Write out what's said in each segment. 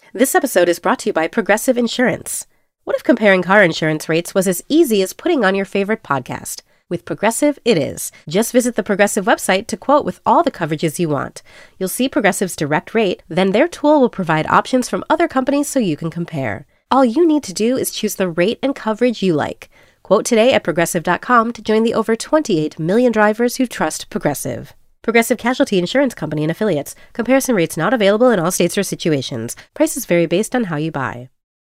This episode is brought to you by Progressive Insurance. What if comparing car insurance rates was as easy as putting on your favorite podcast? With Progressive, it is. Just visit the Progressive website to quote with all the coverages you want. You'll see Progressive's direct rate, then their tool will provide options from other companies so you can compare. All you need to do is choose the rate and coverage you like. Quote today at Progressive.com to join the over 28 million drivers who trust Progressive. Progressive Casualty Insurance Company and Affiliates. Comparison rates not available in all states or situations. Prices vary based on how you buy.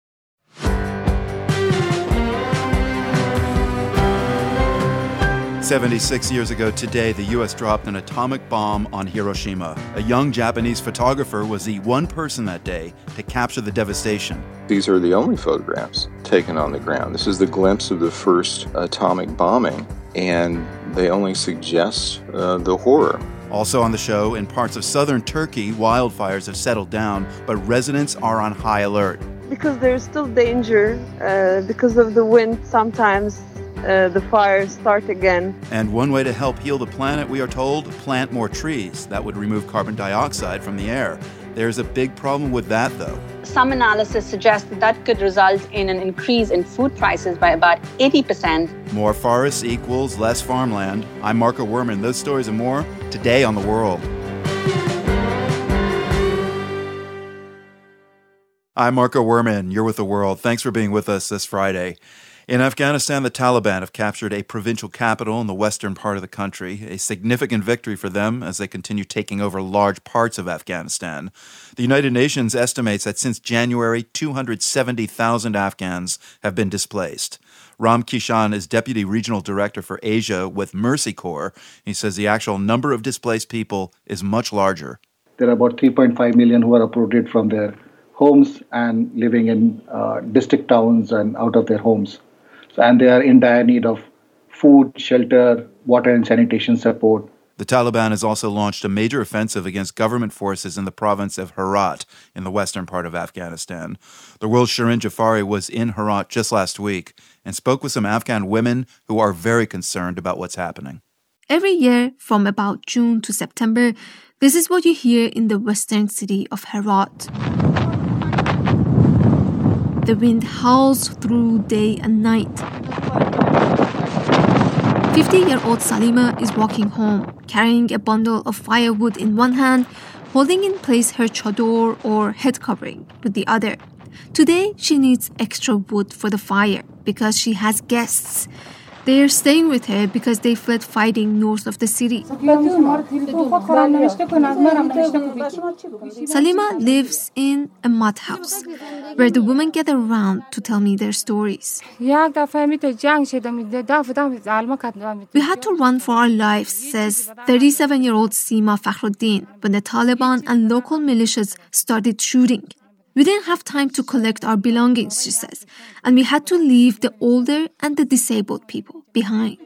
"76 years ago today, the U.S. dropped an atomic bomb on Hiroshima. A young Japanese photographer was the one person that day to capture the devastation. These are the only photographs taken on the ground. This is the glimpse of the first atomic bombing, and they only suggest the horror. Also on the show, in parts of southern Turkey, wildfires have settled down, but residents are on high alert. Because there's still danger, because of the wind, sometimes the fires start again. And one way to help heal the planet, we are told, plant more trees. That would remove carbon dioxide from the air. There's a big problem with that, though. Some analysis suggests that could result in an increase in food prices by about 80%. More forests equals less farmland. I'm Marco Werman. Those stories and more today on The World. I'm Marco Werman. You're with The World. Thanks for being with us this Friday. In Afghanistan, the Taliban have captured a provincial capital in the western part of the country, a significant victory for them as they continue taking over large parts of Afghanistan. The United Nations estimates that since January, 270,000 Afghans have been displaced. Ram Kishan is Deputy Regional Director for Asia with Mercy Corps. He says the actual number of displaced people is much larger. There are about 3.5 million who are uprooted from their homes and living in district towns and out of their homes. And they are in dire need of food, shelter, water and sanitation support. The Taliban has also launched a major offensive against government forces in the province of Herat in the western part of Afghanistan. The World's Shirin Jafari was in Herat just last week and spoke with some Afghan women who are very concerned about what's happening. Every year, from about June to September, this is what you hear in the western city of Herat. The wind howls through day and night. 50-year-old Salima is walking home, carrying a bundle of firewood in one hand, holding in place her chador or head covering with the other. Today, she needs extra wood for the fire because she has guests. They are staying with her because they fled fighting north of the city. Salima lives in a mud house where the women gather around to tell me their stories. We had to run for our lives, says 37-year-old Seema Fakhruddin, when the Taliban and local militias started shooting. We didn't have time to collect our belongings, she says, and we had to leave the older and the disabled people behind.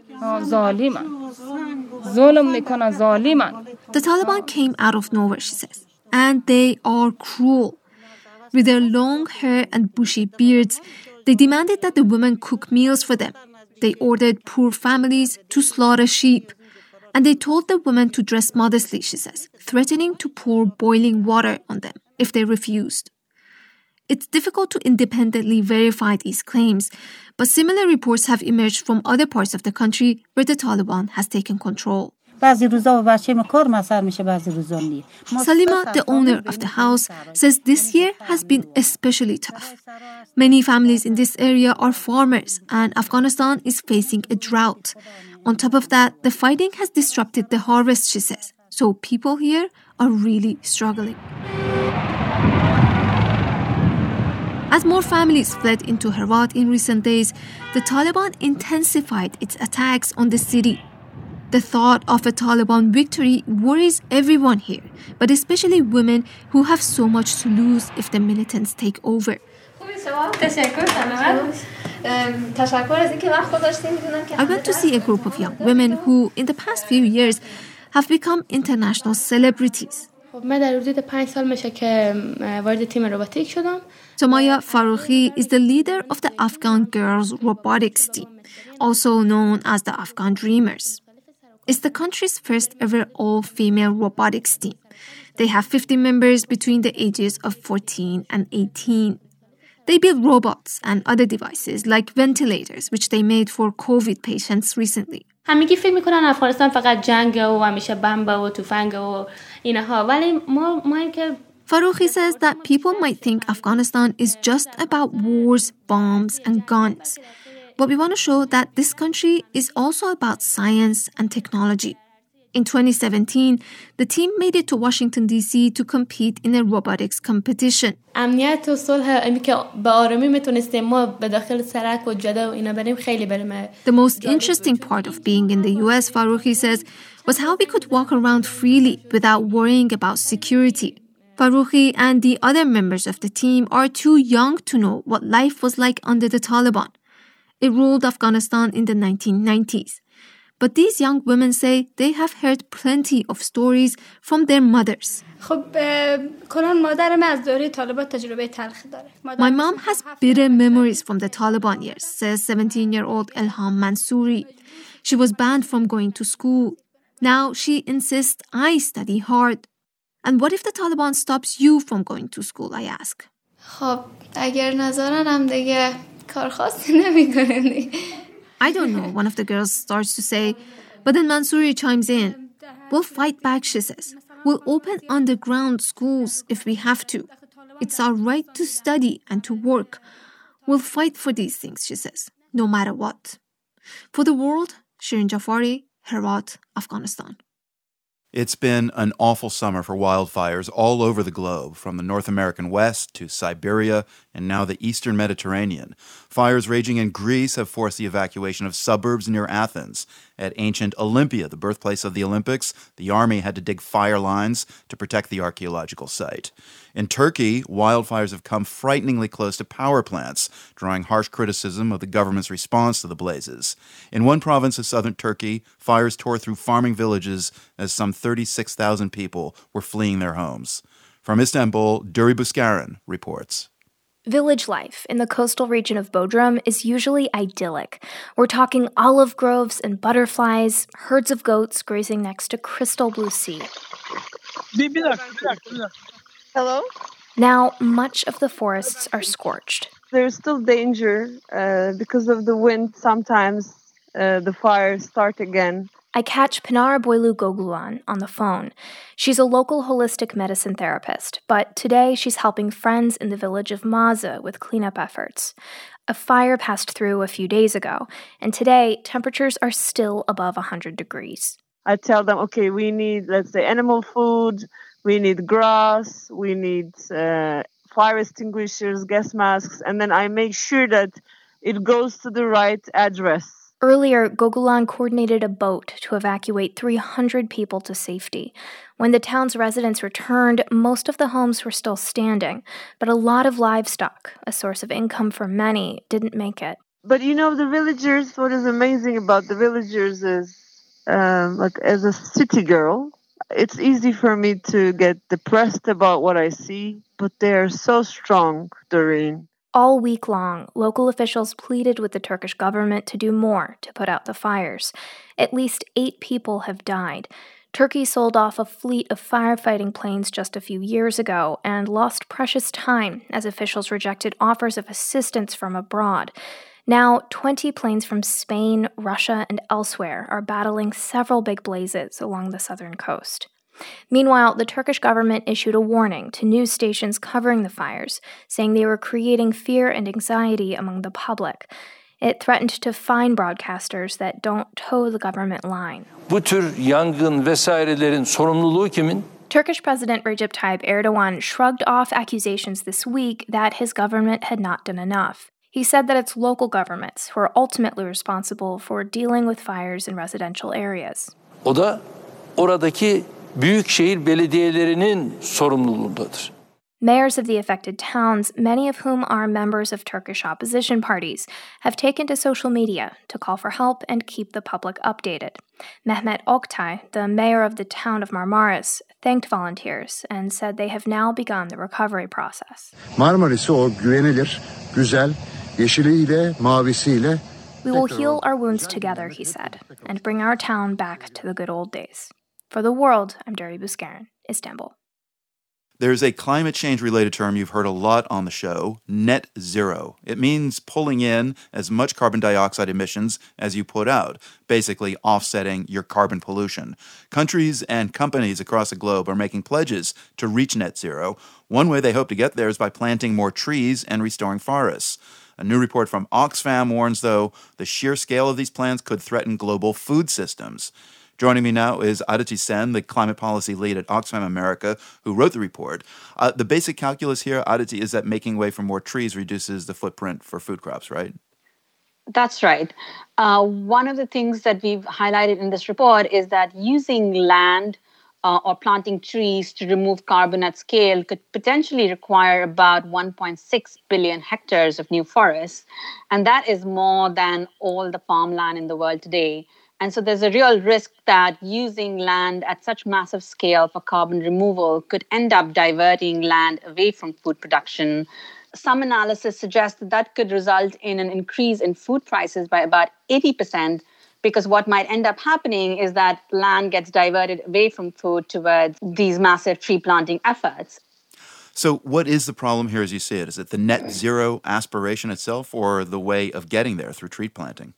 The Taliban came out of nowhere, she says, and they are cruel. With their long hair and bushy beards, they demanded that the women cook meals for them. They ordered poor families to slaughter sheep. And they told the women to dress modestly, she says, threatening to pour boiling water on them if they refused. It's difficult to independently verify these claims, but similar reports have emerged from other parts of the country where the Taliban has taken control. Salima, the owner of the house, says this year has been especially tough. Many families in this area are farmers, and Afghanistan is facing a drought. On top of that, the fighting has disrupted the harvest, she says, so people here are really struggling. As more families fled into Herat in recent days, the Taliban intensified its attacks on the city. The thought of a Taliban victory worries everyone here, but especially women who have so much to lose if the militants take over. I went to see a group of young women who, in the past few years, have become international celebrities. Somaya Farooqi is the leader of the Afghan Girls Robotics Team, also known as the Afghan Dreamers. It's the country's first ever all-female robotics team. They have 50 members between the ages of 14 and 18. They build robots and other devices like ventilators, which they made for COVID patients recently. همگی فکر میکنن افغانستان فقط جنگه و همیشه بمب و تفنگ و اینها ولی ما که Farooqi says that people might think Afghanistan is just about wars, bombs, and guns. But we want to show that this country is also about science and technology. In 2017, the team made it to Washington, D.C. to compete in a robotics competition. امنیت و صلح اینی که به آرامی میتونستیم ما به داخل سرک و جاده و اینا بریم خیلی بریم. The most interesting part of being in the U.S., Farooqi says, was how we could walk around freely without worrying about security. Farooqi and the other members of the team are too young to know what life was like under the Taliban. It ruled Afghanistan in the 1990s. But these young women say they have heard plenty of stories from their mothers. My mom has bitter memories from the Taliban years, says 17-year-old Ilham Mansouri. She was banned from going to school. Now she insists I study hard. And what if the Taliban stops you from going to school, I ask. I don't know, one of the girls starts to say, but then Mansouri chimes in. We'll fight back, she says. We'll open underground schools if we have to. It's our right to study and to work. We'll fight for these things, she says, no matter what. For the world, Shirin Jafari, Herat, Afghanistan. It's been an awful summer for wildfires all over the globe, from the North American West to Siberia and now the Eastern Mediterranean. Fires raging in Greece have forced the evacuation of suburbs near Athens. At ancient Olympia, the birthplace of the Olympics, the army had to dig fire lines to protect the archaeological site. In Turkey, wildfires have come frighteningly close to power plants, drawing harsh criticism of the government's response to the blazes. In one province of southern Turkey, fires tore through farming villages as some 36,000 people were fleeing their homes. From Istanbul, Duri Buskaran reports. Village life in the coastal region of Bodrum is usually idyllic. We're talking olive groves and butterflies, herds of goats grazing next to crystal blue sea. Hello? Now, much of the forests are scorched. There's still danger because of the wind. Sometimes the fires start again. I catch Pinar Boylu Gogluan on the phone. She's a local holistic medicine therapist, but today she's helping friends in the village of Maza with cleanup efforts. A fire passed through a few days ago, and today temperatures are still above 100 degrees. I tell them, okay, we need, let's say, animal food, we need grass, we need fire extinguishers, gas masks, and then I make sure that it goes to the right address. Earlier, Gogulan coordinated a boat to evacuate 300 people to safety. When the town's residents returned, most of the homes were still standing, but a lot of livestock, a source of income for many, didn't make it. But you know, the villagers, what is amazing about the villagers is, like as a city girl, it's easy for me to get depressed about what I see, but they are so strong, Doreen. All week long, local officials pleaded with the Turkish government to do more to put out the fires. At least 8 people have died. Turkey sold off a fleet of firefighting planes just a few years ago and lost precious time as officials rejected offers of assistance from abroad. Now, 20 planes from Spain, Russia, and elsewhere are battling several big blazes along the southern coast. Meanwhile, the Turkish government issued a warning to news stations covering the fires, saying they were creating fear and anxiety among the public. It threatened to fine broadcasters that don't toe the government line. Bu tür yangın vesairelerin sorumluluğu kimin? Turkish President Recep Tayyip Erdogan shrugged off accusations this week that his government had not done enough. He said that it's local governments who are ultimately responsible for dealing with fires in residential areas. O da oradaki büyükşehir belediyelerinin sorumluluğundadır. Mayors of the affected towns, many of whom are members of Turkish opposition parties, have taken to social media to call for help and keep the public updated. Mehmet Oktay, the mayor of the town of Marmaris, thanked volunteers and said they have now begun the recovery process. Marmaris'i o güvenilir, güzel, yeşiliyle, mavisiyle. We will heal our wounds together, he said, and bring our town back to the good old days. For the world, I'm Duri Buskaran, Istanbul. There's a climate change-related term you've heard a lot on the show, net zero. It means pulling in as much carbon dioxide emissions as you put out, basically offsetting your carbon pollution. Countries and companies across the globe are making pledges to reach net zero. One way they hope to get there is by planting more trees and restoring forests. A new report from Oxfam warns, though, the sheer scale of these plans could threaten global food systems. Joining me now is Aditi Sen, the climate policy lead at Oxfam America, who wrote the report. The basic calculus here, Aditi, is that making way for more trees reduces the footprint for food crops, right? That's right. One of the things that we've highlighted in this report is that using land or planting trees to remove carbon at scale could potentially require about 1.6 billion hectares of new forests. And that is more than all the farmland in the world today. And so there's a real risk that using land at such massive scale for carbon removal could end up diverting land away from food production. Some analysis suggests that could result in an increase in food prices by about 80%, because what might end up happening is that land gets diverted away from food towards these massive tree planting efforts. So what is the problem here as you see it? Is it the net zero aspiration itself or the way of getting there through tree planting?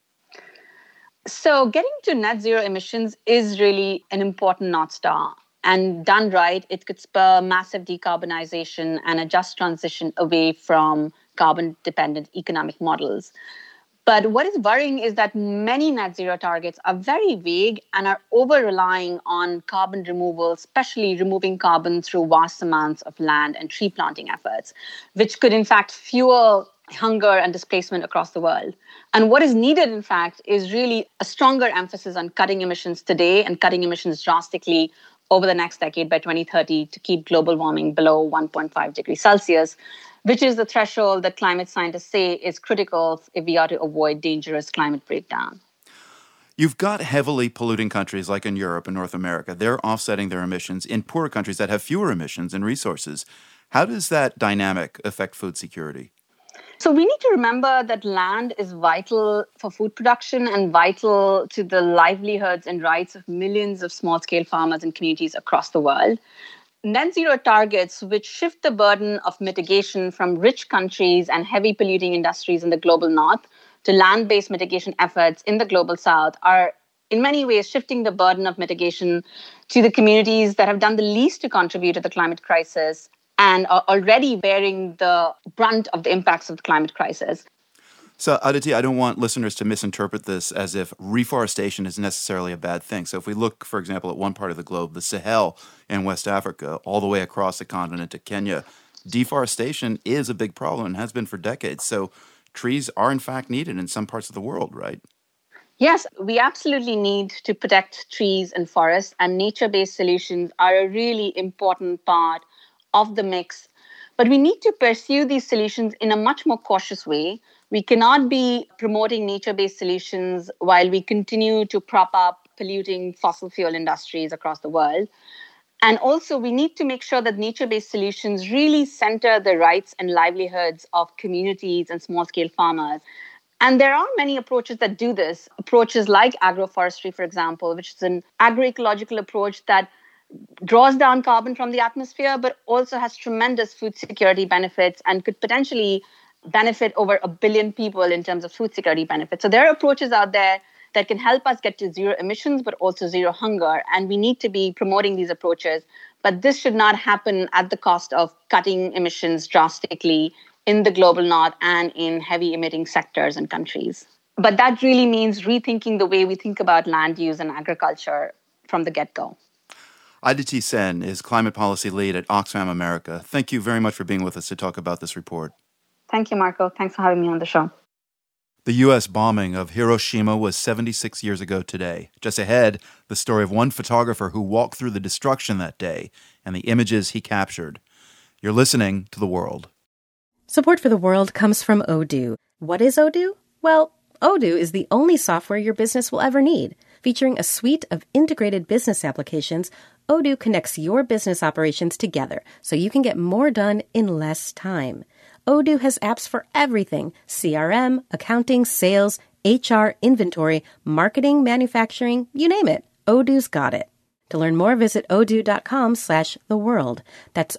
So getting to net zero emissions is really an important North Star. And done right, it could spur massive decarbonization and a just transition away from carbon-dependent economic models. But what is worrying is that many net zero targets are very vague and are over-relying on carbon removal, especially removing carbon through vast amounts of land and tree planting efforts, which could in fact fuel hunger and displacement across the world. And what is needed, in fact, is really a stronger emphasis on cutting emissions today and cutting emissions drastically over the next decade by 2030 to keep global warming below 1.5 degrees Celsius, which is the threshold that climate scientists say is critical if we are to avoid dangerous climate breakdown. You've got heavily polluting countries like in Europe and North America. They're offsetting their emissions in poorer countries that have fewer emissions and resources. How does that dynamic affect food security? So we need to remember that land is vital for food production and vital to the livelihoods and rights of millions of small-scale farmers and communities across the world. Net zero targets, which shift the burden of mitigation from rich countries and heavy polluting industries in the global north to land-based mitigation efforts in the global south, are in many ways shifting the burden of mitigation to the communities that have done the least to contribute to the climate crisis and are already bearing the brunt of the impacts of the climate crisis. So, Aditi, I don't want listeners to misinterpret this as if reforestation is necessarily a bad thing. So if we look, for example, at one part of the globe, the Sahel in West Africa, all the way across the continent to Kenya, deforestation is a big problem and has been for decades. So trees are, in fact, needed in some parts of the world, right? Yes, we absolutely need to protect trees and forests, and nature-based solutions are a really important part of the mix. But we need to pursue these solutions in a much more cautious way. We cannot be promoting nature-based solutions while we continue to prop up polluting fossil fuel industries across the world. And also, we need to make sure that nature-based solutions really center the rights and livelihoods of communities and small-scale farmers. And there are many approaches that do this. Approaches like agroforestry, for example, which is an agroecological approach that draws down carbon from the atmosphere, but also has tremendous food security benefits and could potentially benefit over 1 billion people in terms of food security benefits. So there are approaches out there that can help us get to zero emissions, but also zero hunger. And we need to be promoting these approaches. But this should not happen at the cost of cutting emissions drastically in the global north and in heavy emitting sectors and countries. But that really means rethinking the way we think about land use and agriculture from the get-go. Aditi Sen is climate policy lead at Oxfam America. Thank you very much for being with us to talk about this report. Thank you, Marco. Thanks for having me on the show. The U.S. bombing of Hiroshima was 76 years ago today. Just ahead, the story of one photographer who walked through the destruction that day and the images he captured. You're listening to The World. Support for The World comes from Odoo. What is Odoo? Well, Odoo is the only software your business will ever need. Featuring a suite of integrated business applications, Odoo connects your business operations together so you can get more done in less time. Odoo has apps for everything: CRM, accounting, sales, HR, inventory, marketing, manufacturing, you name it. Odoo's got it. To learn more, visit odoo.com/theworld. That's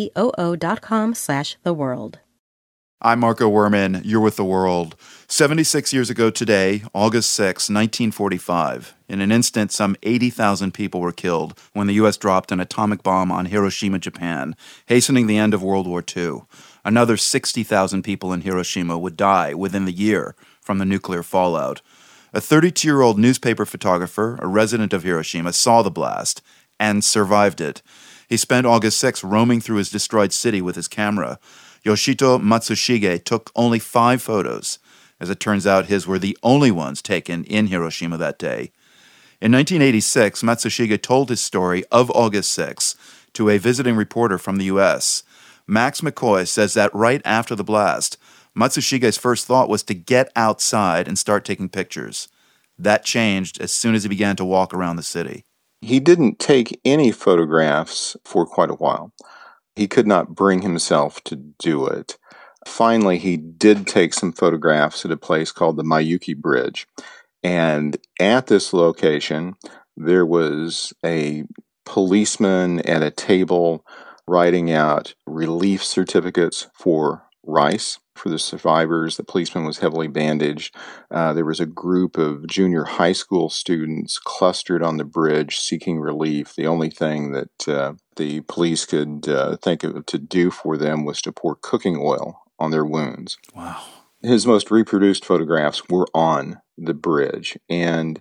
odoo.com/theworld. I'm Marco Werman. You're with The World. 76 years ago today, August 6, 1945, in an instant, some 80,000 people were killed when the U.S. dropped an atomic bomb on Hiroshima, Japan, hastening the end of World War II. Another 60,000 people in Hiroshima would die within the year from the nuclear fallout. A 32-year-old newspaper photographer, a resident of Hiroshima, saw the blast and survived it. He spent August 6 roaming through his destroyed city with his camera. Yoshito Matsushige took only 5 photos. As it turns out, his were the only ones taken in Hiroshima that day. In 1986, Matsushige told his story of August 6 to a visiting reporter from the U.S. Max McCoy says that right after the blast, Matsushige's first thought was to get outside and start taking pictures. That changed as soon as he began to walk around the city. He didn't take any photographs for quite a while. He could not bring himself to do it. Finally, he did take some photographs at a place called the Mayuki Bridge. And at this location, there was a policeman at a table writing out relief certificates for rice for the survivors. The policeman was heavily bandaged. There was a group of junior high school students clustered on the bridge seeking relief. The only thing that the police could think of to do for them was to pour cooking oil on their wounds. Wow. His most reproduced photographs were on the bridge. And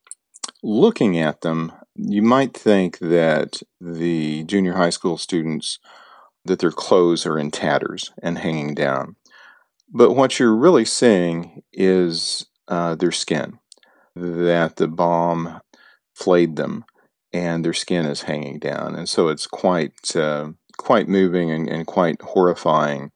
looking at them, you might think that the junior high school students, that their clothes are in tatters and hanging down. But what you're really seeing is their skin, that the bomb flayed them and their skin is hanging down. And so it's quite moving and quite horrifying.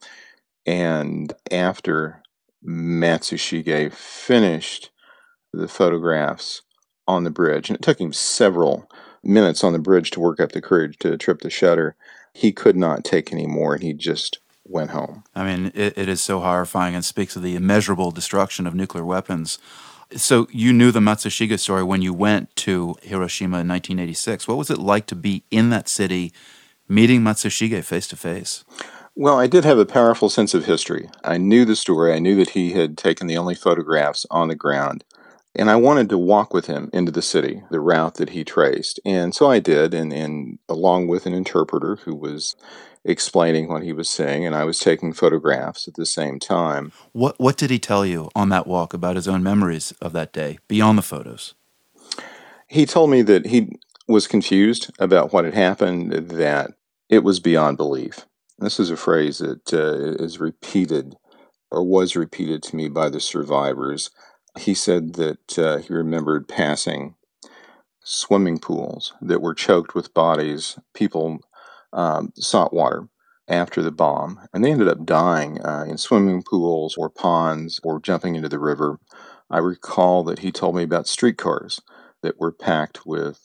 And after Matsushige finished the photographs on the bridge, and it took him several minutes on the bridge to work up the courage to trip the shutter, he could not take any more, and he just went home. I mean, it is so horrifying and speaks of the immeasurable destruction of nuclear weapons. So you knew the Matsushige story when you went to Hiroshima in 1986. What was it like to be in that city, meeting Matsushige face to face? Well, I did have a powerful sense of history. I knew the story. I knew that he had taken the only photographs on the ground. And I wanted to walk with him into the city, the route that he traced. And so I did, and along with an interpreter who was explaining what he was saying, and I was taking photographs at the same time. What did he tell you on that walk about his own memories of that day, beyond the photos? He told me that he was confused about what had happened, that it was beyond belief. This is a phrase that is repeated, or was repeated to me by the survivors. He said that he remembered passing swimming pools that were choked with bodies. People sought water after the bomb, and they ended up dying in swimming pools or ponds or jumping into the river. I recall that he told me about streetcars that were packed with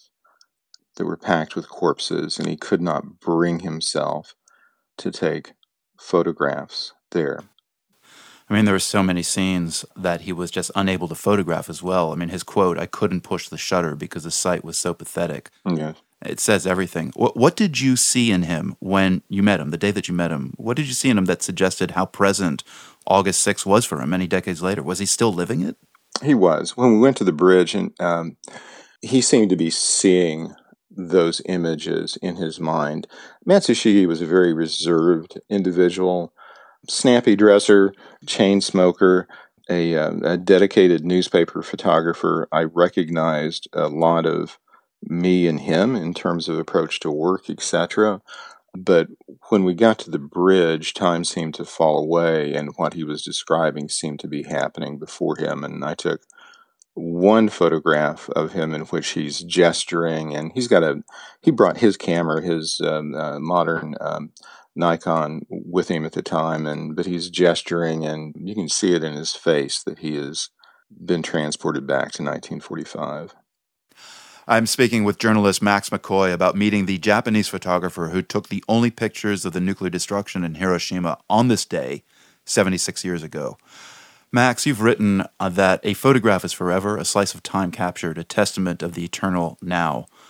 corpses, and he could not bring himself to take photographs there. I mean, there were so many scenes that he was just unable to photograph as well. I mean, his quote, "I couldn't push the shutter because the sight was so pathetic." Yes. It says everything. What did you see in him when you met him, the day that you met him? What did you see in him that suggested how present August 6 was for him many decades later? Was he still living it? He was. When we went to the bridge, and he seemed to be seeing those images in his mind. Matsushige was a very reserved individual, snappy dresser, chain smoker, a dedicated newspaper photographer. I recognized a lot of me and him in terms of approach to work, etc. But when we got to the bridge, time seemed to fall away, and what he was describing seemed to be happening before him. And I took one photograph of him in which he's gesturing, and he brought his camera, his modern Nikon, with him at the time, but he's gesturing, and you can see it in his face that he has been transported back to 1945. I'm speaking with journalist Max McCoy about meeting the Japanese photographer who took the only pictures of the nuclear destruction in Hiroshima on this day, 76 years ago. Max, you've written that a photograph is forever, a slice of time captured, a testament of the eternal now.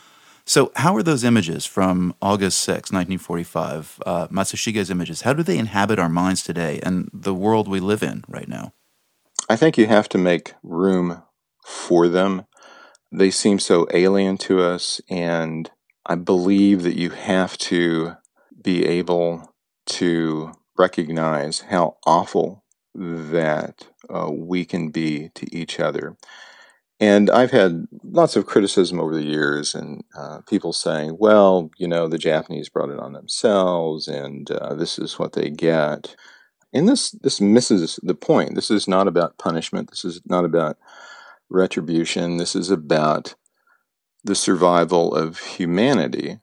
So how are those images from August 6, 1945, Matsushige's images, how do they inhabit our minds today and the world we live in right now? I think you have to make room for them. They seem so alien to us, and I believe that you have to be able to recognize how awful that we can be to each other. And I've had lots of criticism over the years, and people saying, well, the Japanese brought it on themselves, and this is what they get. And this misses the point. This is not about punishment. This is not about retribution. This is about the survival of humanity.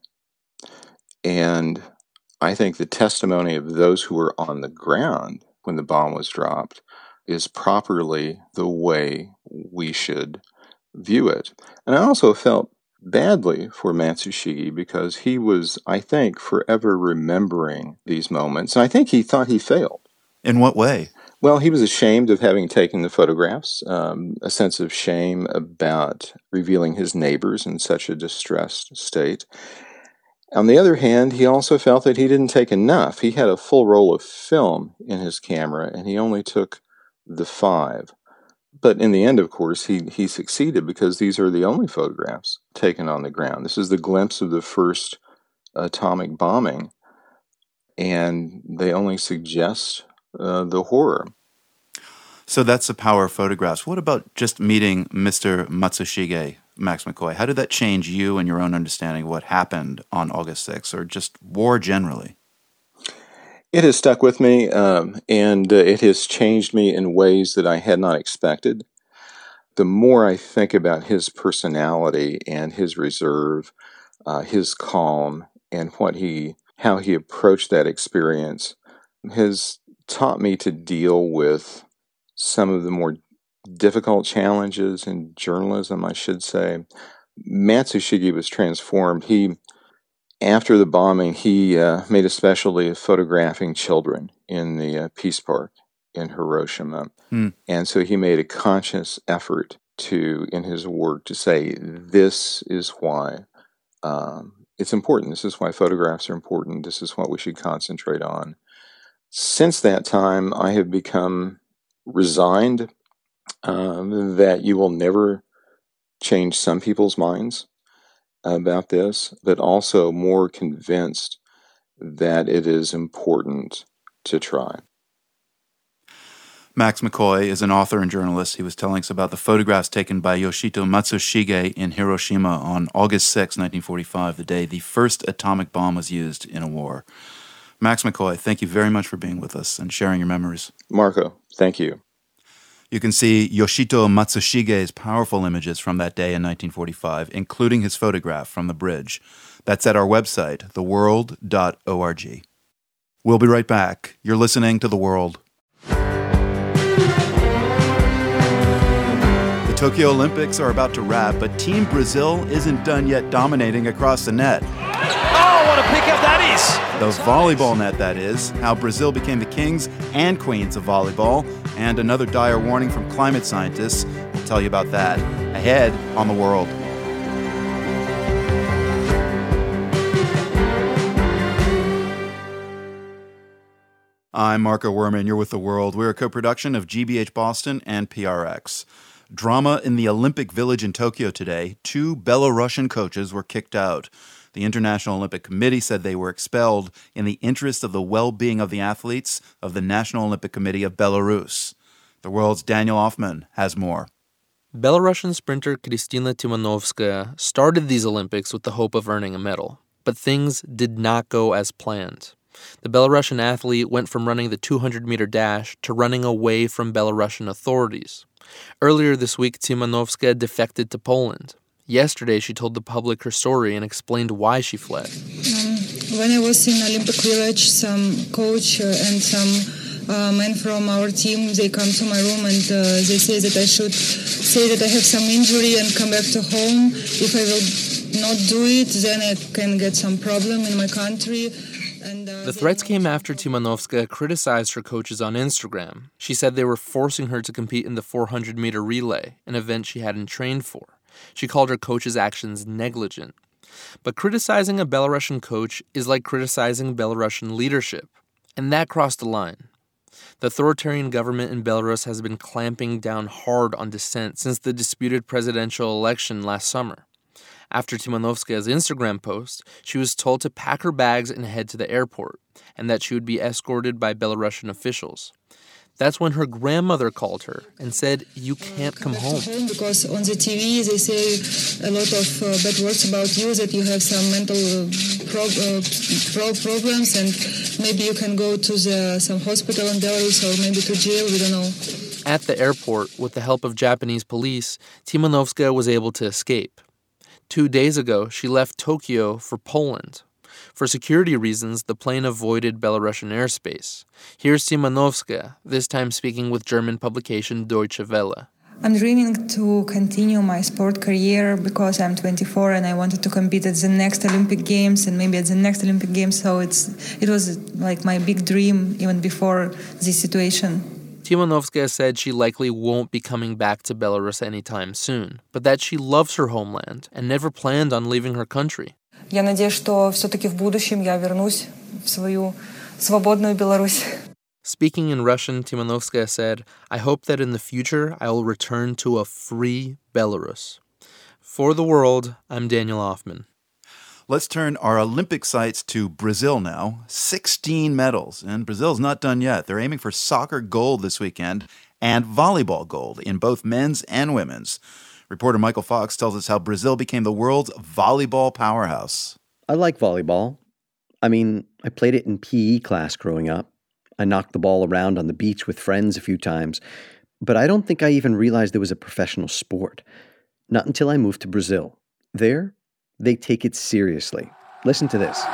And I think the testimony of those who were on the ground when the bomb was dropped is properly the way we should view it. And I also felt badly for Matsushige because he was, I think, forever remembering these moments. And I think he thought he failed. In what way? Well, he was ashamed of having taken the photographs, a sense of shame about revealing his neighbors in such a distressed state. On the other hand, he also felt that he didn't take enough. He had a full roll of film in his camera, and he only took the 5. But in the end, of course, he succeeded because these are the only photographs taken on the ground. This is the glimpse of the first atomic bombing, and they only suggest the horror. So that's the power of photographs. What about just meeting Mr. Matsushige, Max McCoy? How did that change you and your own understanding of what happened on August 6th, or just war generally? It has stuck with me, and it has changed me in ways that I had not expected. The more I think about his personality and his reserve, his calm, and how he approached that experience has taught me to deal with some of the more difficult challenges in journalism, I should say. Matsushige was transformed. After the bombing, he made a specialty of photographing children in the Peace Park in Hiroshima. And so he made a conscious effort in his work to say, this is why it's important. This is why photographs are important. This is what we should concentrate on. Since that time, I have become resigned that you will never change some people's minds about this, but also more convinced that it is important to try. Max McCoy is an author and journalist. He was telling us about the photographs taken by Yoshito Matsushige in Hiroshima on August 6, 1945, the day the first atomic bomb was used in a war. Max McCoy, thank you very much for being with us and sharing your memories. Marco, thank you. You can see Yoshito Matsushige's powerful images from that day in 1945, including his photograph from the bridge. That's at our website, theworld.org. We'll be right back. You're listening to The World. The Tokyo Olympics are about to wrap, but Team Brazil isn't done yet dominating across the net. Oh, what a pickup that is! The volleyball net, that is. How Brazil became the kings and queens of volleyball. And another dire warning from climate scientists. We'll tell you about that ahead on The World. I'm Marco Werman. You're with The World. We're a co-production of GBH Boston and PRX. Drama in the Olympic Village in Tokyo today. 2 Belarusian coaches were kicked out. The International Olympic Committee said they were expelled in the interest of the well-being of the athletes of the National Olympic Committee of Belarus. The World's Daniel Hoffman has more. Belarusian sprinter Kristina Timanovskaya started these Olympics with the hope of earning a medal, but things did not go as planned. The Belarusian athlete went from running the 200-meter dash to running away from Belarusian authorities. Earlier this week, Timanovskaya defected to Poland. Yesterday, she told the public her story and explained why she fled. When I was in Olympic Village, some coach and some men from our team, they come to my room and they say that I should say that I have some injury and come back to home. If I will not do it, then I can get some problem in my country. The threats came after Timanovskaya criticized her coaches on Instagram. She said they were forcing her to compete in the 400-meter relay, an event she hadn't trained for. She called her coaches' actions negligent. But criticizing a Belarusian coach is like criticizing Belarusian leadership, and that crossed the line. The authoritarian government in Belarus has been clamping down hard on dissent since the disputed presidential election last summer. After Timanovskaya's Instagram post, she was told to pack her bags and head to the airport, and that she would be escorted by Belarusian officials. That's when her grandmother called her and said, "You can't come home." Because on the TV they say a lot of bad words about you, that you have some mental problems, and maybe you can go to some hospital in Belarus or maybe to jail, we don't know. At the airport, with the help of Japanese police, Timanovskaya was able to escape. 2 days ago, she left Tokyo for Poland. For security reasons, the plane avoided Belarusian airspace. Here's Timanovskaya, this time speaking with German publication Deutsche Welle. I'm dreaming to continue my sport career because I'm 24 and I wanted to compete at the next Olympic Games and maybe at the next Olympic Games. So it was like my big dream even before this situation. Timanovskaya said she likely won't be coming back to Belarus anytime soon, but that she loves her homeland and never planned on leaving her country. Я надеюсь, что все-таки в будущем я вернусь в свою свободную Беларусь. Speaking in Russian, Timanovskaya said, "I hope that in the future I will return to a free Belarus." For The World, I'm Daniel Hoffman. Let's turn our Olympic sights to Brazil now. 16 medals, and Brazil's not done yet. They're aiming for soccer gold this weekend and volleyball gold in both men's and women's. Reporter Michael Fox tells us how Brazil became the world's volleyball powerhouse. I like volleyball. I mean, I played it in PE class growing up. I knocked the ball around on the beach with friends a few times, but I don't think I even realized it was a professional sport. Not until I moved to Brazil. There, they take it seriously. Listen to this.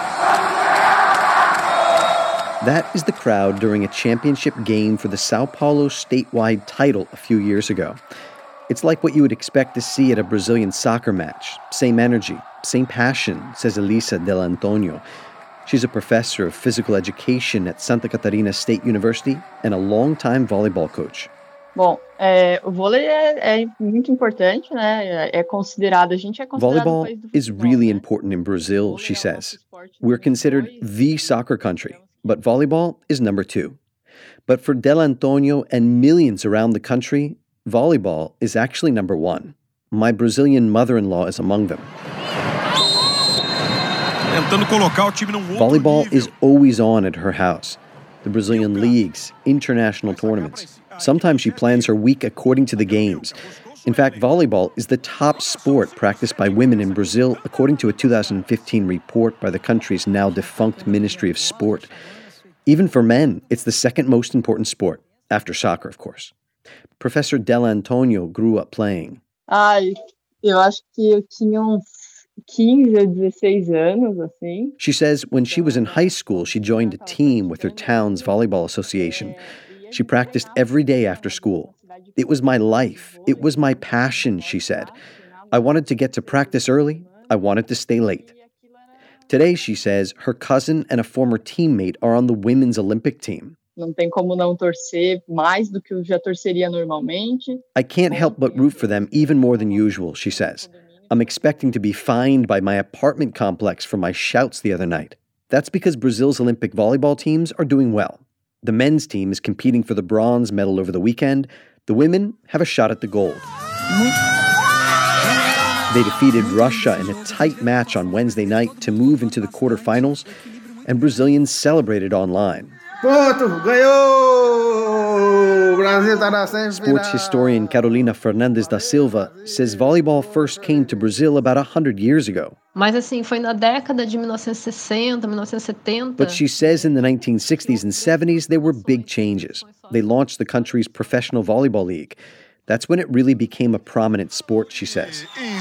That is the crowd during a championship game for the Sao Paulo statewide title a few years ago. It's like what you would expect to see at a Brazilian soccer match. Same energy, same passion, says Elisa Del Antonio. She's a professor of physical education at Santa Catarina State University and a longtime volleyball coach. Bom, o vôlei é muito importante, né? A gente é considerado Volleyball is really important in Brazil, she says. We're considered the soccer country, but volleyball is number 2. But for Del Antonio and millions around the country, volleyball is actually number 1. My Brazilian mother-in-law is among them. Volleyball is always on at her house. The Brazilian leagues, international tournaments. Sometimes she plans her week according to the games. In fact, volleyball is the top sport practiced by women in Brazil, according to a 2015 report by the country's now defunct Ministry of Sport. Even for men, it's the second most important sport, after soccer, of course. Professor Del Antonio grew up playing. Eu acho que eu tinha uns 15 a 16 anos, assim. She says when she was in high school, she joined a team with her town's volleyball association. She practiced every day after school. It was my life. It was my passion, she said. I wanted to get to practice early. I wanted to stay late. Today, she says, her cousin and a former teammate are on the women's Olympic team. Não tem como não torcer mais do que eu já torceria normalmente. I can't help but root for them even more than usual, she says. I'm expecting to be fined by my apartment complex for my shouts the other night. That's because Brazil's Olympic volleyball teams are doing well. The men's team is competing for the bronze medal over the weekend. The women have a shot at the gold. They defeated Russia in a tight match on Wednesday night to move into the quarterfinals, and Brazilians celebrated online. Sports historian Carolina Fernandes da Silva says volleyball first came to Brazil about 100 years ago. Mas assim, foi na década de 1960, 1970. But she says in the 1960s and 70s, there were big changes. They launched the country's professional volleyball league. That's when it really became a prominent sport, she says.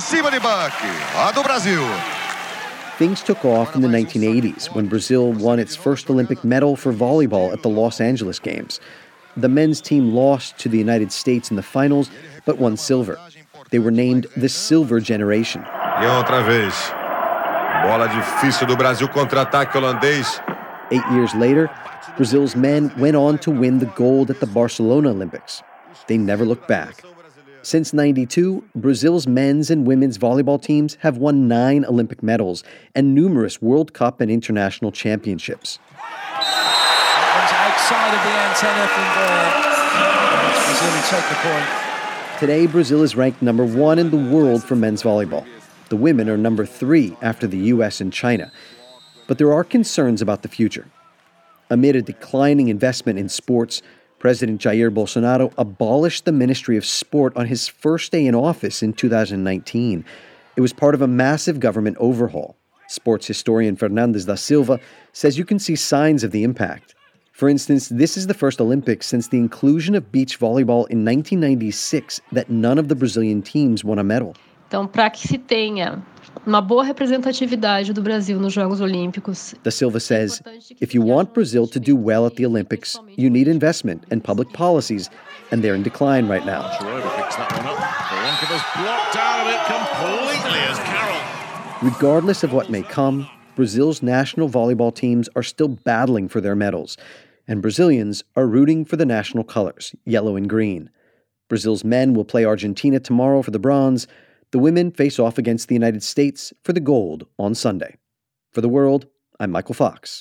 Things took off in the 1980s when Brazil won its first Olympic medal for volleyball at the Los Angeles Games. The men's team lost to the United States in the finals, but won silver. They were named the Silver Generation. E outra vez. Bola difícil do Brasil, contra-ataque holandês. 8 years later, Brazil's men went on to win the gold at the Barcelona Olympics. They never looked back. Since '92, Brazil's men's and women's volleyball teams have won 9 Olympic medals and numerous World Cup and international championships. That one's outside of the antenna from Brazil will take the point. Today, Brazil is ranked number 1 in the world for men's volleyball. The women are number 3 after the U.S. and China. But there are concerns about the future. Amid a declining investment in sports, President Jair Bolsonaro abolished the Ministry of Sport on his first day in office in 2019. It was part of a massive government overhaul. Sports historian Fernandes da Silva says you can see signs of the impact. For instance, this is the first Olympics since the inclusion of beach volleyball in 1996 that none of the Brazilian teams won a medal. Então, para que se tenha uma boa representatividade do Brasil nos Jogos Olímpicos. Da Silva says, if you want Brazil to do well at the Olympics, you need investment and public policies, and they're in decline right now. Regardless of what may come, Brazil's national volleyball teams are still battling for their medals, and Brazilians are rooting for the national colors, yellow and green. Brazil's men will play Argentina tomorrow for the bronze. The women face off against the United States for the gold on Sunday. For The World, I'm Michael Fox.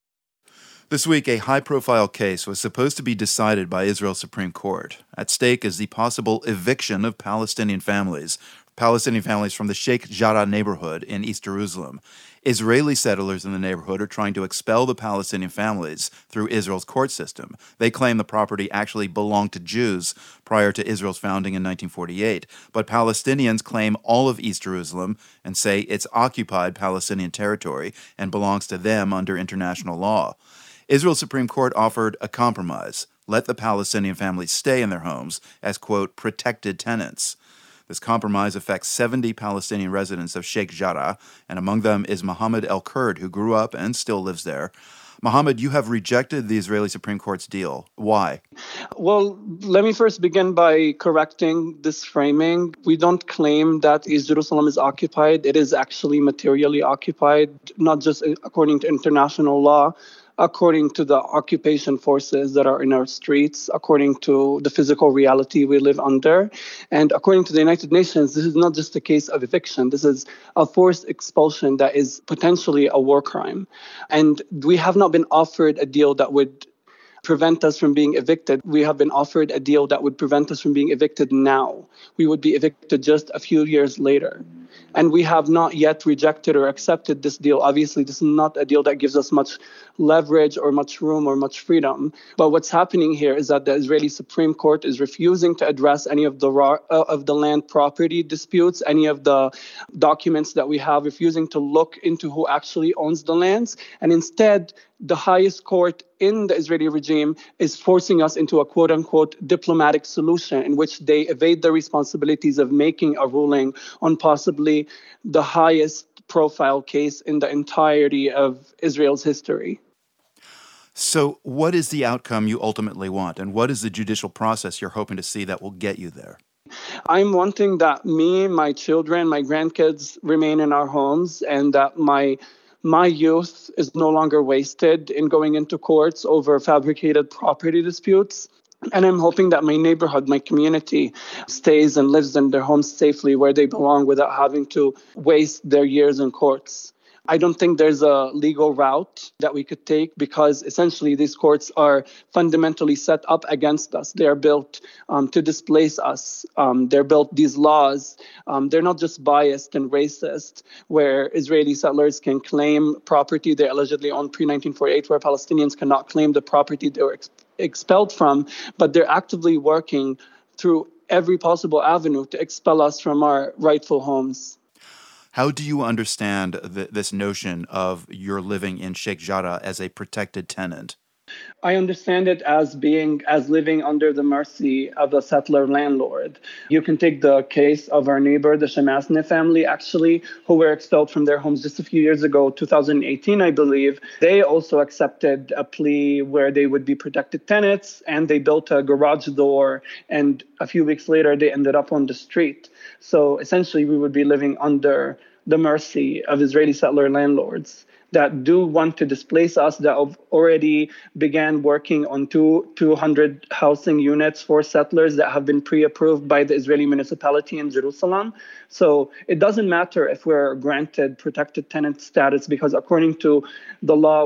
This week, a high-profile case was supposed to be decided by Israel's Supreme Court. At stake is the possible eviction of Palestinian families from the Sheikh Jarrah neighborhood in East Jerusalem. Israeli settlers in the neighborhood are trying to expel the Palestinian families through Israel's court system. They claim the property actually belonged to Jews prior to Israel's founding in 1948. But Palestinians claim all of East Jerusalem and say it's occupied Palestinian territory and belongs to them under international law. Israel's Supreme Court offered a compromise: let the Palestinian families stay in their homes as, quote, protected tenants. This compromise affects 70 Palestinian residents of Sheikh Jarrah, and among them is Mohammed El-Kurd, who grew up and still lives there. Mohammed, you have rejected the Israeli Supreme Court's deal. Why? Well, let me first begin by correcting this framing. We don't claim that East Jerusalem is occupied. It is actually materially occupied, not just according to international law, according to the occupation forces that are in our streets, according to the physical reality we live under. And according to the United Nations, this is not just a case of eviction. This is a forced expulsion that is potentially a war crime. And we have not been offered a deal that would prevent us from being evicted. We have been offered a deal that would prevent us from being evicted now. We would be evicted just a few years later. And we have not yet rejected or accepted this deal. Obviously, this is not a deal that gives us much leverage or much room or much freedom. But what's happening here is that the Israeli Supreme Court is refusing to address any of the land property disputes, any of the documents that we have, refusing to look into who actually owns the lands. And instead, the highest court in the Israeli regime is forcing us into a quote-unquote diplomatic solution in which they evade the responsibilities of making a ruling on possibly the highest profile case in the entirety of Israel's history. So what is the outcome you ultimately want, and what is the judicial process you're hoping to see that will get you there? I'm wanting that me, my children, my grandkids remain in our homes, and that my youth is no longer wasted in going into courts over fabricated property disputes. And I'm hoping that my neighborhood, my community, stays and lives in their homes safely where they belong without having to waste their years in courts. I don't think there's a legal route that we could take because essentially these courts are fundamentally set up against us. They are built to displace us. These laws, they're not just biased and racist, where Israeli settlers can claim property they allegedly owned pre-1948, where Palestinians cannot claim the property they were expelled from, but they're actively working through every possible avenue to expel us from our rightful homes. How do you understand this notion of you're living in Sheikh Jarrah as a protected tenant? I understand it as living under the mercy of a settler landlord. You can take the case of our neighbor, the Shamasne family, actually, who were expelled from their homes just a few years ago, 2018, I believe. They also accepted a plea where they would be protected tenants, and they built a garage door, and a few weeks later, they ended up on the street. So essentially, we would be living under the mercy of Israeli settler landlords. that do want to displace us, that have already began working on 200 housing units for settlers that have been pre-approved by the Israeli municipality in Jerusalem. So it doesn't matter if we're granted protected tenant status, because according to the law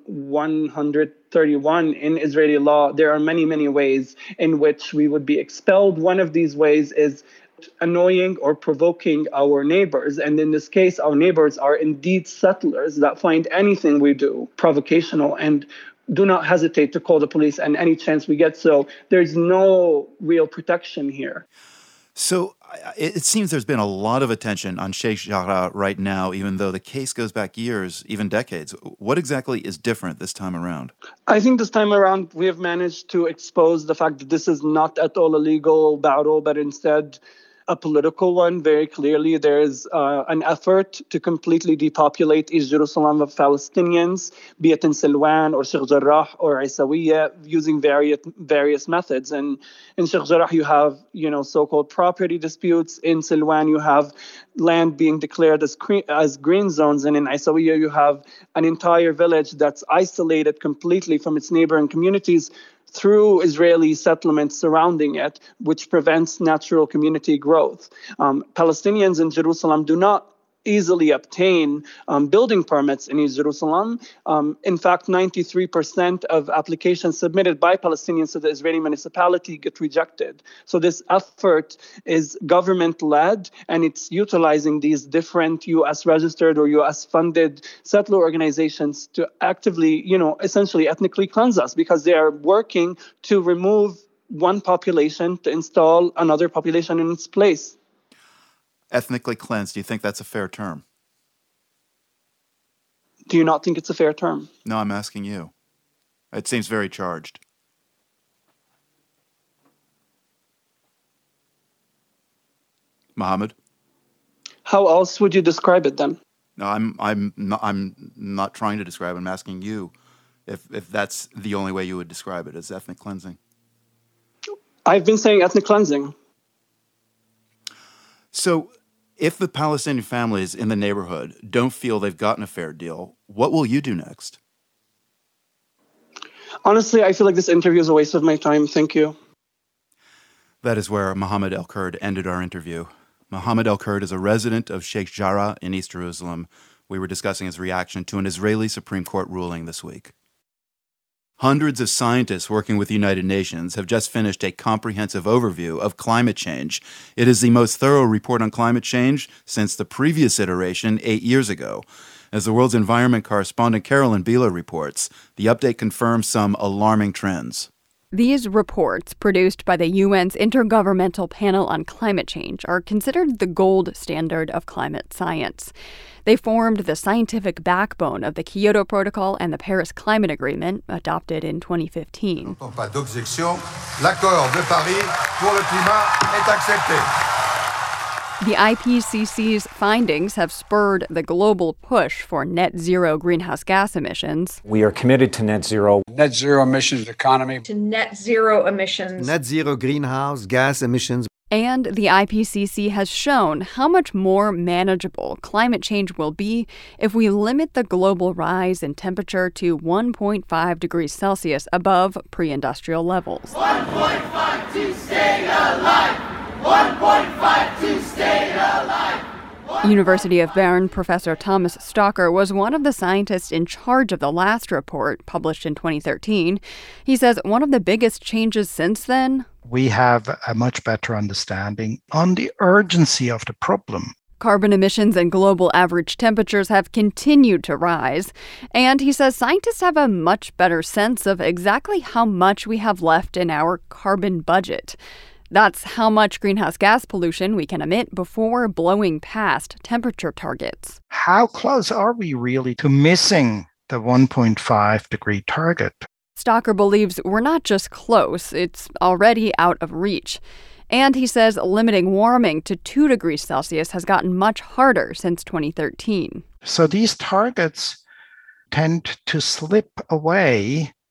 131 in Israeli law, there are many, many ways in which we would be expelled. One of these ways is annoying or provoking our neighbors. And in this case, our neighbors are indeed settlers that find anything we do provocational and do not hesitate to call the police and any chance we get. So there's no real protection here. So it seems there's been a lot of attention on Sheikh Jarrah right now, even though the case goes back years, even decades. What exactly is different this time around? I think this time around we have managed to expose the fact that this is not at all a legal battle, but instead a political one. Very clearly, there is an effort to completely depopulate East Jerusalem of Palestinians, be it in Silwan or Sheikh Jarrah or Isawiyah, using various methods. And in Sheikh Jarrah, you have, so-called property disputes. In Silwan, you have land being declared as green zones. And in Isawiyah, you have an entire village that's isolated completely from its neighboring communities through Israeli settlements surrounding it, which prevents natural community growth. Palestinians in Jerusalem do not easily obtain building permits in East Jerusalem. In fact, 93% of applications submitted by Palestinians to the Israeli municipality get rejected. So this effort is government-led, and it's utilizing these different U.S.-registered or U.S.-funded settler organizations to actively, essentially ethnically cleanse us, because they are working to remove one population to install another population in its place. Ethnically cleansed, do you think that's a fair term? Do you not think it's a fair term? No, I'm asking you. It seems very charged. Mohammed? How else would you describe it then? No, I'm not trying to describe it. I'm asking you if that's the only way you would describe it, as ethnic cleansing. I've been saying ethnic cleansing. So if the Palestinian families in the neighborhood don't feel they've gotten a fair deal, what will you do next? Honestly, I feel like this interview is a waste of my time. Thank you. That is where Mohammed El-Kurd ended our interview. Mohammed El-Kurd is a resident of Sheikh Jarrah in East Jerusalem. We were discussing his reaction to an Israeli Supreme Court ruling this week. Hundreds of scientists working with the United Nations have just finished a comprehensive overview of climate change. It is the most thorough report on climate change since the previous iteration 8 years ago. As the world's environment correspondent Carolyn Beeler reports, the update confirms some alarming trends. These reports, produced by the UN's Intergovernmental Panel on Climate Change, are considered the gold standard of climate science. They formed the scientific backbone of the Kyoto Protocol and the Paris Climate Agreement, adopted in 2015. Pas d'objection. L'accord de Paris pour le climat est accepté. The IPCC's findings have spurred the global push for net zero greenhouse gas emissions. We are committed to net zero. Net zero emissions economy. To net zero emissions. Net zero greenhouse gas emissions. And the IPCC has shown how much more manageable climate change will be if we limit the global rise in temperature to 1.5 degrees Celsius above pre-industrial levels. 1.5 to stay alive! 1.5 to stay alive! University of Bern professor Thomas Stalker was one of the scientists in charge of the last report, published in 2013. He says one of the biggest changes since then, we have a much better understanding on the urgency of the problem. Carbon emissions and global average temperatures have continued to rise, and he says scientists have a much better sense of exactly how much we have left in our carbon budget. That's how much greenhouse gas pollution we can emit before blowing past temperature targets. How close are we really to missing the 1.5 degree target? Stalker believes we're not just close, it's already out of reach. And he says limiting warming to 2 degrees Celsius has gotten much harder since 2013. So these targets tend to slip away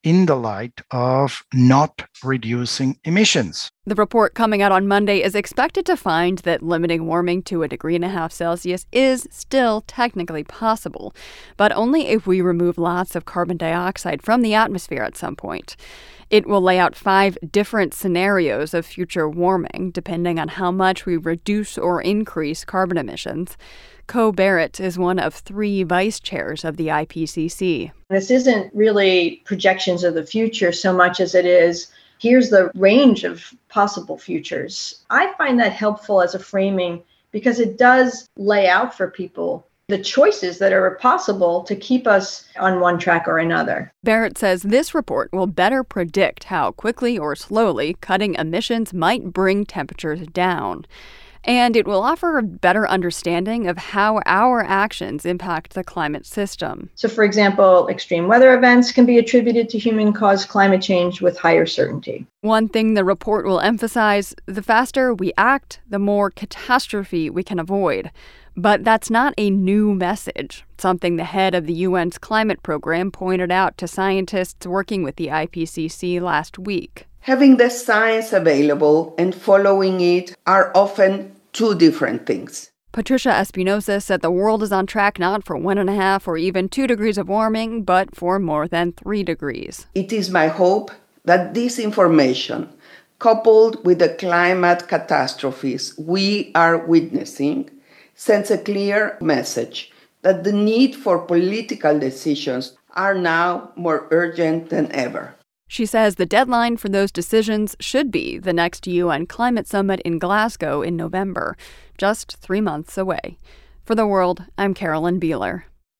in the light of not reducing emissions. The report coming out on Monday is expected to find that limiting warming to 1.5 degrees Celsius is still technically possible, but only if we remove lots of carbon dioxide from the atmosphere at some point. It will lay out 5 different scenarios of future warming, depending on how much we reduce or increase carbon emissions. Co Barrett is one of 3 vice chairs of the IPCC. This isn't really projections of the future so much as it is, here's the range of possible futures. I find that helpful as a framing because it does lay out for people the choices that are possible to keep us on one track or another. Barrett says this report will better predict how quickly or slowly cutting emissions might bring temperatures down. And it will offer a better understanding of how our actions impact the climate system. So, for example, extreme weather events can be attributed to human-caused climate change with higher certainty. One thing the report will emphasize, the faster we act, the more catastrophe we can avoid. But that's not a new message, something the head of the UN's climate program pointed out to scientists working with the IPCC last week. Having the science available and following it are often 2 different things. Patricia Espinosa said the world is on track not for 1.5 or even 2 degrees of warming, but for more than 3 degrees. It is my hope that this information, coupled with the climate catastrophes we are witnessing, sends a clear message that the need for political decisions are now more urgent than ever. She says the deadline for those decisions should be the next UN Climate Summit in Glasgow in November, just 3 months away. For The World, I'm Carolyn Beeler.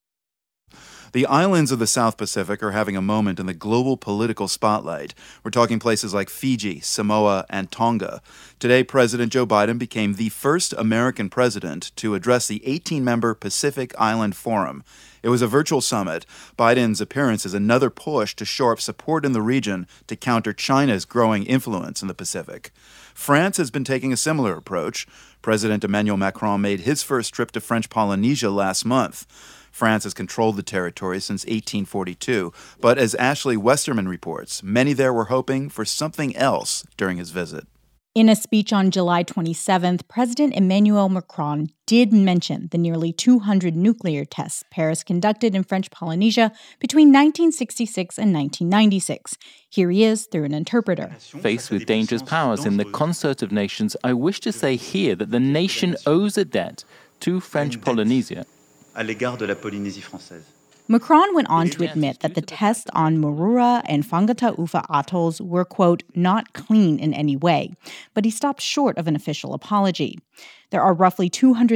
The islands of the South Pacific are having a moment in the global political spotlight. We're talking places like Fiji, Samoa, and Tonga. Today, President Joe Biden became the first American president to address the 18-member Pacific Island Forum. It was a virtual summit. Biden's appearance is another push to shore up support in the region to counter China's growing influence in the Pacific. France has been taking a similar approach. President Emmanuel Macron made his first trip to French Polynesia last month. France has controlled the territory since 1842, but as Ashley Westerman reports, many there were hoping for something else during his visit. In a speech on July 27th, President Emmanuel Macron did mention the nearly 200 nuclear tests Paris conducted in French Polynesia between 1966 and 1996. Here he is through an interpreter. Faced with dangerous powers in the concert of nations, I wish to say here that the nation owes a debt to French Polynesia. À l'égard de la Polynésie française. Macron went on to admit that the tests on Moruya and Fangataufa atolls were, quote, not clean in any way, but he stopped short of an official apology. There are roughly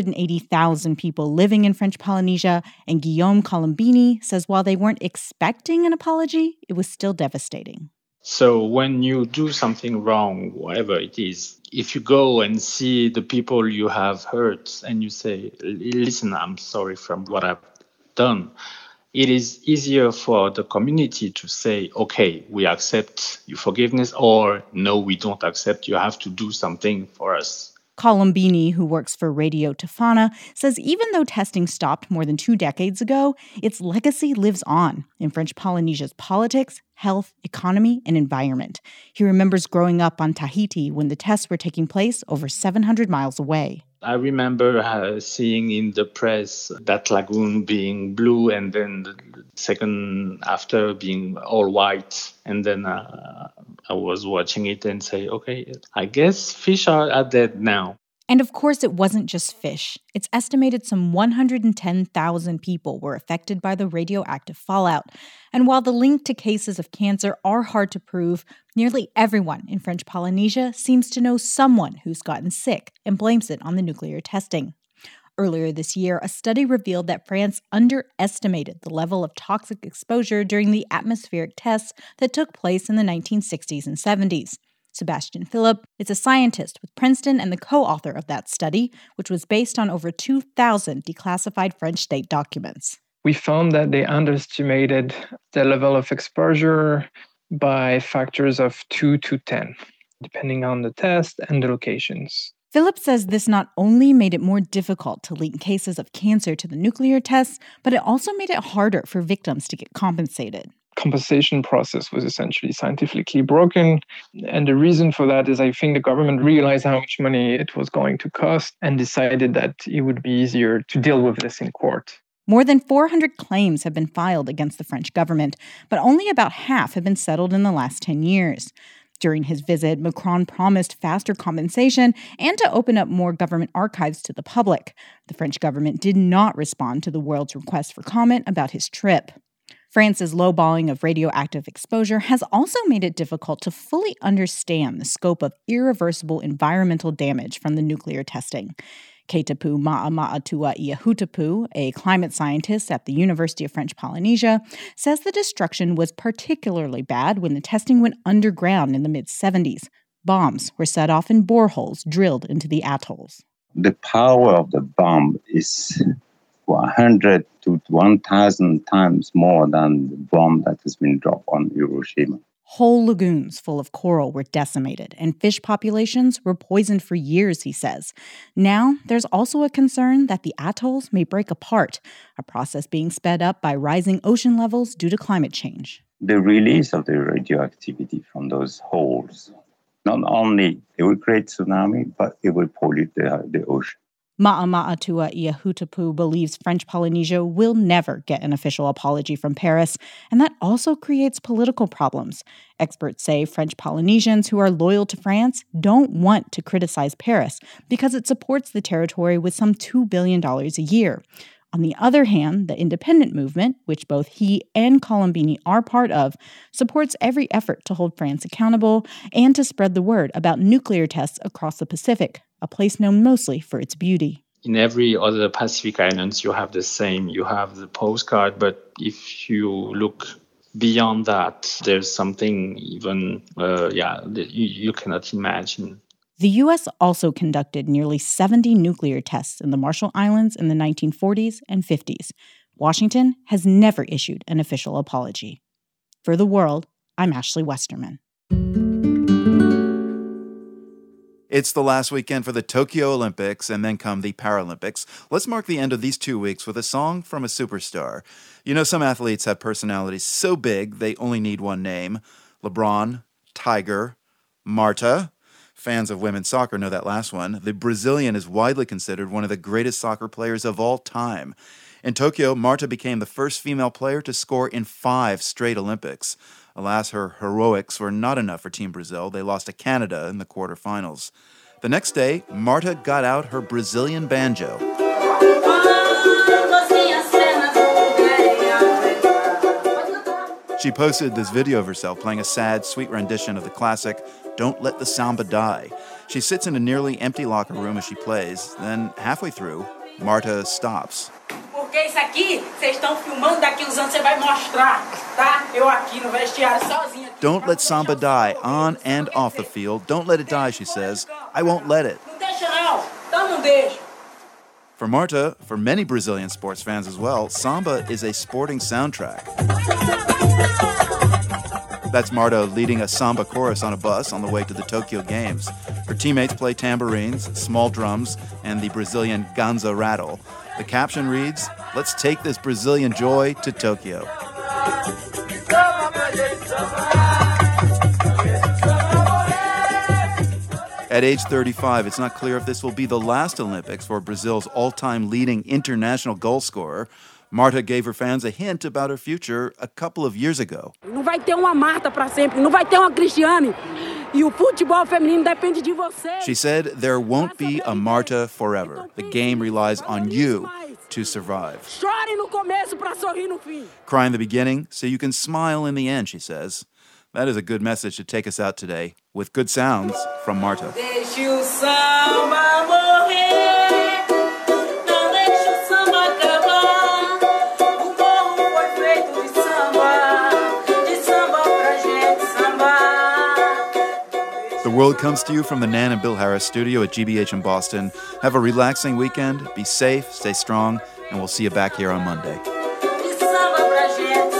280,000 people living in French Polynesia, and Guillaume Colombini says while they weren't expecting an apology, it was still devastating. So when you do something wrong, whatever it is, if you go and see the people you have hurt and you say, listen, I'm sorry from what I've done, it is easier for the community to say, okay, we accept your forgiveness, or no, we don't accept, you have to do something for us. Colombini, who works for Radio Tofana, says even though testing stopped more than 2 decades ago, its legacy lives on in French Polynesia's politics, health, economy, and environment. He remembers growing up on Tahiti when the tests were taking place over 700 miles away. I remember seeing in the press that lagoon being blue and then the second after being all white. And then I was watching it and say, okay, I guess fish are dead now. And of course, it wasn't just fish. It's estimated some 110,000 people were affected by the radioactive fallout. And while the link to cases of cancer are hard to prove, nearly everyone in French Polynesia seems to know someone who's gotten sick and blames it on the nuclear testing. Earlier this year, a study revealed that France underestimated the level of toxic exposure during the atmospheric tests that took place in the 1960s and 70s. Sebastian Philipp is a scientist with Princeton and the co-author of that study, which was based on over 2,000 declassified French state documents. We found that they underestimated the level of exposure by factors of 2 to 10, depending on the test and the locations. Philipp says this not only made it more difficult to link cases of cancer to the nuclear tests, but it also made it harder for victims to get compensated. compensation process was essentially scientifically broken. And the reason for that is I think the government realized how much money it was going to cost and decided that it would be easier to deal with this in court. More than 400 claims have been filed against the French government, but only about half have been settled in the last 10 years. During his visit, Macron promised faster compensation and to open up more government archives to the public. The French government did not respond to the world's request for comment about his trip. France's lowballing of radioactive exposure has also made it difficult to fully understand the scope of irreversible environmental damage from the nuclear testing. Keitapu Ma'ama'atua Iahutapu, a climate scientist at the University of French Polynesia, says the destruction was particularly bad when the testing went underground in the mid-70s. Bombs were set off in boreholes drilled into the atolls. The power of the bomb is 100 to 1,000 times more than the bomb that has been dropped on Hiroshima. Whole lagoons full of coral were decimated, and fish populations were poisoned for years, he says. Now, there's also a concern that the atolls may break apart, a process being sped up by rising ocean levels due to climate change. The release of the radioactivity from those holes, not only it will create tsunami, but it will pollute the ocean. Ma'ama'atua Iahutapu believes French Polynesia will never get an official apology from Paris, and that also creates political problems. Experts say French Polynesians who are loyal to France don't want to criticize Paris because it supports the territory with some $2 billion a year. On the other hand, the independent movement, which both he and Colombini are part of, supports every effort to hold France accountable and to spread the word about nuclear tests across the Pacific, a place known mostly for its beauty. In every other Pacific islands, you have the same. You have the postcard, but if you look beyond that, there's something even, you cannot imagine. The U.S. also conducted nearly 70 nuclear tests in the Marshall Islands in the 1940s and 50s. Washington has never issued an official apology. For The World, I'm Ashley Westerman. It's the last weekend for the Tokyo Olympics, and then come the Paralympics. Let's mark the end of these 2 weeks with a song from a superstar. You know, some athletes have personalities so big they only need one name. LeBron, Tiger, Marta. Fans of women's soccer know that last one. The Brazilian is widely considered one of the greatest soccer players of all time. In Tokyo, Marta became the first female player to score in 5 straight Olympics. Alas, her heroics were not enough for Team Brazil. They lost to Canada in the quarterfinals. The next day, Marta got out her Brazilian banjo. She posted this video of herself playing a sad, sweet rendition of the classic Don't Let the Samba Die. She sits in a nearly empty locker room as she plays. Then, halfway through, Marta stops. Porque isso aqui, vocês estão filmando, daqui uns anos você vai mostrar, tá? Eu aqui no vestiário sozinha. Don't let samba die, on and off the field. Don't let it die, she says. I won't let it. Não deixa não, então não deixa. For Marta, for many Brazilian sports fans as well, samba is a sporting soundtrack. That's Marta leading a samba chorus on a bus on the way to the Tokyo Games. Her teammates play tambourines, small drums, and the Brazilian ganza rattle. The caption reads, "Let's take this Brazilian joy to Tokyo." At age 35, it's not clear if this will be the last Olympics for Brazil's all-time leading international goal scorer. Marta gave her fans a hint about her future a couple of years ago. Não vai ter uma Marta para sempre, não vai ter uma Cristiane. E o futebol feminino depende de você. She said there won't be a Marta forever. The game relies on you to survive. Chore no começo para sorrir no fim. Cry in the beginning so you can smile in the end, she says. That is a good message to take us out today with good sounds from Marta. Deixe o samba morrer, não deixe o samba acabar. O morro foi feito de samba pra gente sambar. The World comes to you from the Nan and Bill Harris studio at GBH in Boston. Have a relaxing weekend, be safe, stay strong, and we'll see you back here on Monday. De samba pra gente